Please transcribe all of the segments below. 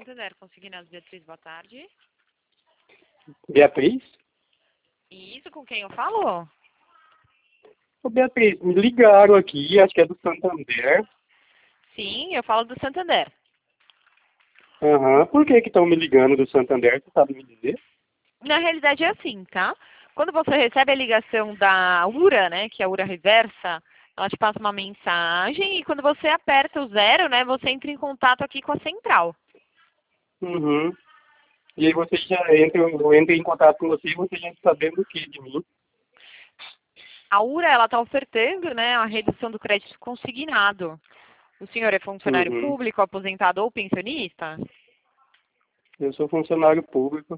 Santander, Consignados, Beatriz, boa tarde. Beatriz? Isso, com quem eu falo? Ô, Beatriz, me ligaram aqui, acho que é do Santander. Sim, eu falo do Santander. Aham, por que estão me ligando do Santander, você sabe me dizer? Na realidade é assim, tá? Quando você recebe a ligação da URA, né, que é a URA reversa, ela te passa uma mensagem e quando você aperta o 0, né, você entra em contato aqui com a central. Uhum. E aí você já entra, eu entro em contato com você e você já está sabendo o que de mim? A URA, ela está ofertando, né, a redução do crédito consignado. O senhor é funcionário Uhum. público, aposentado ou pensionista? Eu sou funcionário público.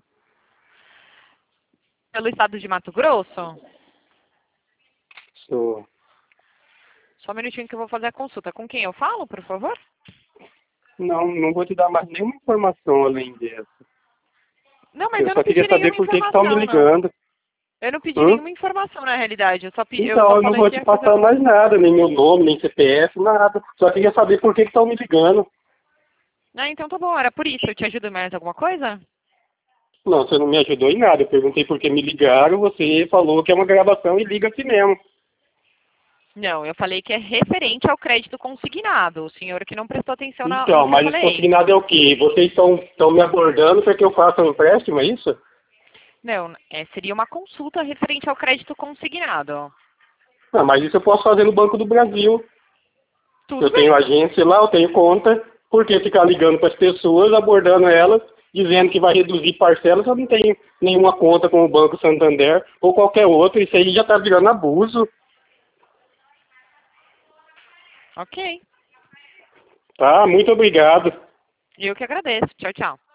Pelo estado de Mato Grosso? Sou. Só um minutinho que eu vou fazer a consulta. Com quem eu falo, por favor? Não vou te dar mais nenhuma informação além dessa. Não, mas Eu eu só não queria pedi saber nenhuma por que estão me informação, não. ligando. Eu não pedi Hã? nenhuma informação, na realidade. Eu só Então, eu não falei vou que te ia fazer a passar mais consulta. nada, nem meu nome, nem CPF, nada. Só queria saber por que estão me ligando. Ah, então tá bom, era por isso. Eu te ajudo em mais alguma coisa? Não, você não me ajudou em nada. Eu perguntei por que me ligaram, você falou que é uma gravação e liga assim mesmo. Não, eu falei que é referente ao crédito consignado. O senhor que não prestou atenção no Então, que eu mas esse falei. consignado é o quê? Vocês estão me abordando para que eu faça um empréstimo, é isso? Não, seria uma consulta referente ao crédito consignado. Não, mas isso eu posso fazer no Banco do Brasil. Tudo Eu tenho bem. agência lá, eu tenho conta. Por que ficar ligando para as pessoas, abordando elas, dizendo que vai reduzir parcelas? Eu não tenho nenhuma conta com o Banco Santander ou qualquer outro. Isso aí já está virando abuso, Ok. tá? Muito obrigado. Eu que agradeço. Tchau, tchau.